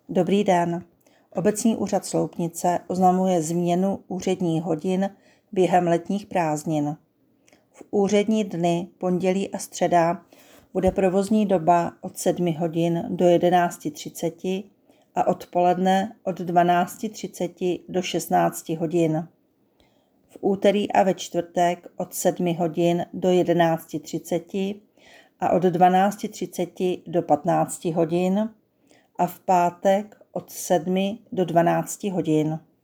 Dobrý den. Obecní úřad Sloupnice oznamuje změnu úředních hodin během letních prázdnin. V úřední dny pondělí a středa bude provozní doba od 7 hodin do 11:30 a odpoledne od 12:30 do 16 hodin. V úterý a ve čtvrtek od 7 hodin do 11:30 a od 12:30 do 15 hodin a v pátek od 7 do 12 hodin.